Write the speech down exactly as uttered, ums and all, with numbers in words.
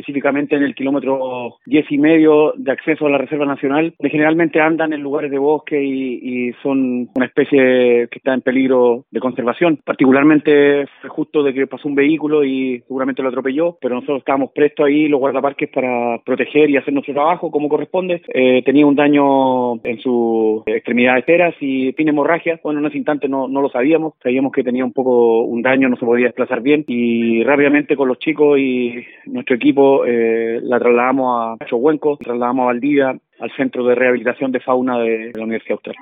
específicamente en el kilómetro diez y medio de acceso a la Reserva Nacional, que generalmente andan en lugares de bosque y, y son una especie que está en peligro de conservación. Particularmente fue justo de que pasó un vehículo y seguramente lo atropelló, pero nosotros estábamos prestos ahí, los guardaparques, para proteger y hacer nuestro trabajo como corresponde. Eh, tenía un daño en sus extremidades enteras y tiene hemorragia. Bueno, en ese instante no, no lo sabíamos, sabíamos que tenía un poco un daño, no se podía desplazar bien, y rápidamente con los chicos y nuestro equipo eh, la trasladamos a Chohuenco, trasladamos a Valdivia, al Centro de Rehabilitación de Fauna de la Universidad Austral.